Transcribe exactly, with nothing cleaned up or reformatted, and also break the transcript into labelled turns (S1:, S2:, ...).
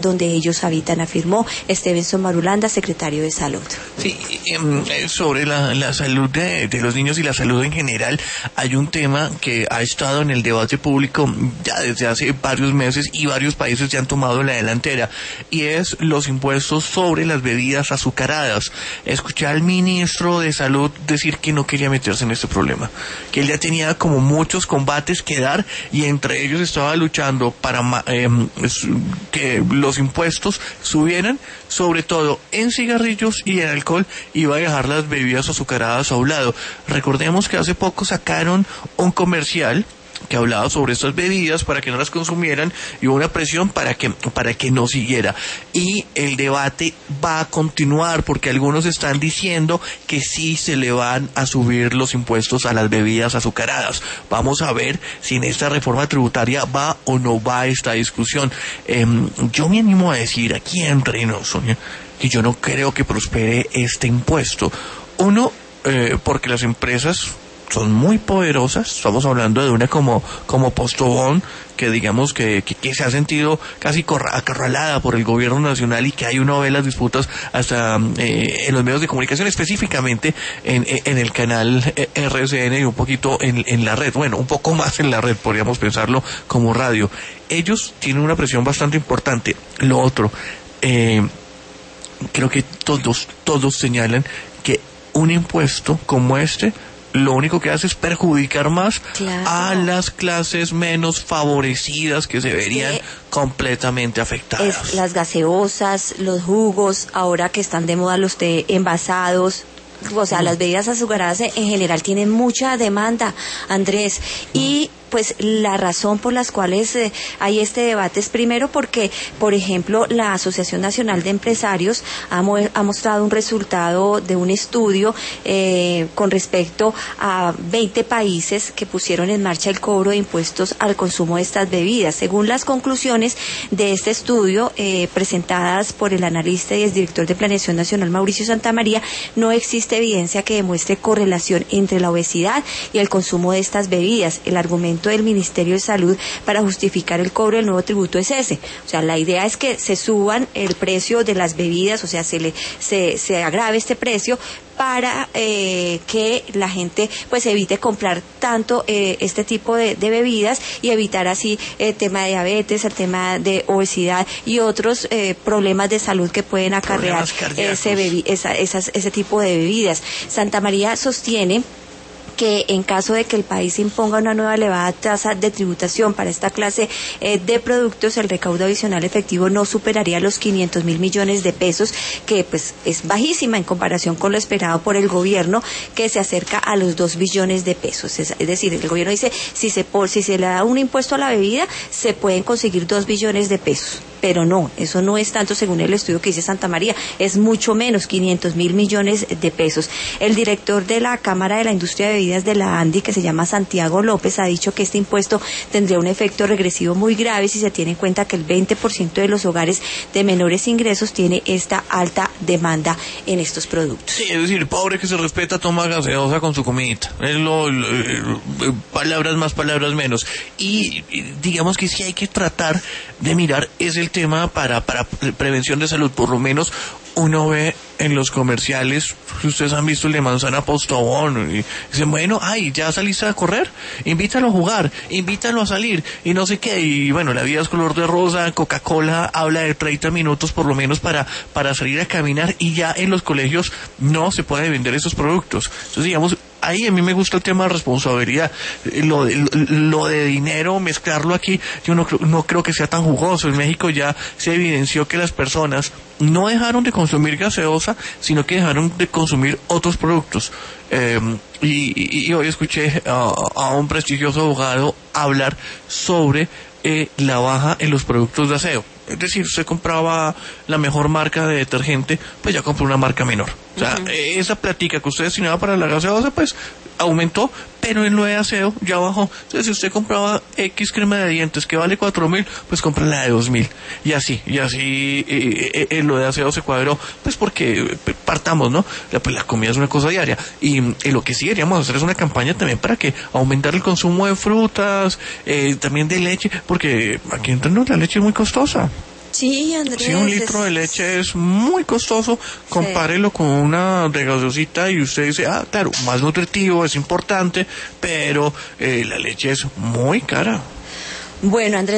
S1: donde ellos habitan, afirmó Stevenson Marulanda, secretario de Salud.
S2: Sí, sobre la, la salud de, de los niños y la salud en general, hay un tema que ha estado en el debate público ya desde hace varios meses y varios países ya han tomado la delantera, y es los impuestos sobre las bebidas azucaradas. Escuché al ministro de Salud decir que no quería meterse en este problema, que él ya tenía como muchos combates que dar, y entre ellos estaba luchando para eh, que los impuestos subieran, sobre todo en cigarrillos y en alcohol, y va a dejar las bebidas azucaradas a un lado. Recordemos que hace poco sacaron un comercial que hablaba sobre estas bebidas para que no las consumieran, y hubo una presión para que para que no siguiera, y el debate va a continuar porque algunos están diciendo que sí se le van a subir los impuestos a las bebidas azucaradas. Vamos a ver si en esta reforma tributaria va o no va esta discusión. Eh, yo me animo a decir aquí entre nos, Sonia, que yo no creo que prospere este impuesto. Uno, eh, porque las empresas son muy poderosas. Estamos hablando de una como como Postobón, que digamos que, que, que se ha sentido casi corra, acorralada por el gobierno nacional, y que hay uno ve las disputas hasta eh, en los medios de comunicación, específicamente en, en el canal R C N y un poquito en, en la red, bueno, un poco más en la red, podríamos pensarlo como radio. Ellos tienen una presión bastante importante. Lo otro, eh, creo que todos, todos señalan que un impuesto como este lo único que hace es perjudicar más, claro, a las clases menos favorecidas, que se verían sí. completamente afectadas.
S1: Es las gaseosas, los jugos, ahora que están de moda los té envasados. O sea, mm. las bebidas azucaradas en general tienen mucha demanda, Andrés, mm. y pues la razón por las cuales eh, hay este debate es primero porque, por ejemplo, la Asociación Nacional de Empresarios ha, mo ha mostrado un resultado de un estudio eh, con respecto a veinte países que pusieron en marcha el cobro de impuestos al consumo de estas bebidas. Según las conclusiones de este estudio, eh, presentadas por el analista y exdirector de Planeación Nacional Mauricio Santamaría, no existe evidencia que demuestre correlación entre la obesidad y el consumo de estas bebidas. El argumento del Ministerio de Salud para justificar el cobro del nuevo tributo es ese. O sea, la idea es que se suban el precio de las bebidas, o sea, se le se, se agrave este precio para eh, que la gente pues evite comprar tanto eh, este tipo de, de bebidas, y evitar así el tema de diabetes, el tema de obesidad y otros eh, problemas de salud que pueden acarrear ese, esa, esas, ese tipo de bebidas. Santamaría sostiene que en caso de que el país imponga una nueva elevada tasa de tributación para esta clase eh, de productos, el recaudo adicional efectivo no superaría los quinientos mil millones de pesos, que pues es bajísima en comparación con lo esperado por el gobierno, que se acerca a los dos billones de pesos. Es, es decir, el gobierno dice, si se, por, si se le da un impuesto a la bebida, se pueden conseguir dos billones de pesos. Pero no, eso no es tanto según el estudio que dice Santamaría, es mucho menos, quinientos mil millones de pesos. El director de la Cámara de la Industria de Bebidas de la ANDI, que se llama Santiago López, ha dicho que este impuesto tendría un efecto regresivo muy grave si se tiene en cuenta que el veinte por ciento de los hogares de menores ingresos tiene esta alta demanda en estos productos.
S2: Sí, es decir, pobre que se respeta toma gaseosa con su comidita. Es lo, lo, lo, palabras más, palabras menos. Y digamos que sí hay que tratar de mirar es el tema para para prevención de salud. Por lo menos uno ve en los comerciales, ustedes han visto el de manzana Postobón, y dicen, bueno, ay, ya saliste a correr, invítalo a jugar, invítalo a salir, y no sé qué, y bueno, la vida es color de rosa. Coca-Cola habla de treinta minutos por lo menos para, para salir a caminar, y ya en los colegios no se puede vender esos productos. Entonces, digamos, ahí a mí me gusta el tema de responsabilidad. Lo de, lo, lo de dinero, mezclarlo aquí, yo no, no creo que sea tan jugoso. En México ya se evidenció que las personas no dejaron de consumir gaseosa, sino que dejaron de consumir otros productos. Eh, y, y hoy escuché a, a un prestigioso abogado hablar sobre eh, la baja en los productos de aseo. Es decir, usted compraba la mejor marca de detergente, pues ya compró una marca menor. O sea, uh-huh. esa plática que usted destinaba para la gaseosa, pues aumentó, pero en lo de aseo ya bajó. Entonces, si usted compraba X crema de dientes que vale cuatro mil, pues compra la de dos mil. Y así, y así eh, eh, en lo de aseo se cuadró, pues porque eh, partamos, ¿no? La, pues la comida es una cosa diaria. Y, y lo que sí queríamos hacer es una campaña también para que aumentar el consumo de frutas, eh, también de leche, porque aquí entre nos la leche es muy costosa.
S1: Sí, Andrés.
S2: Sí, un litro
S1: es...
S2: de leche es muy costoso, compárelo con una de gaseosita y usted dice, ah, claro, más nutritivo, es importante, pero eh, la leche es muy cara.
S1: Bueno, Andrés.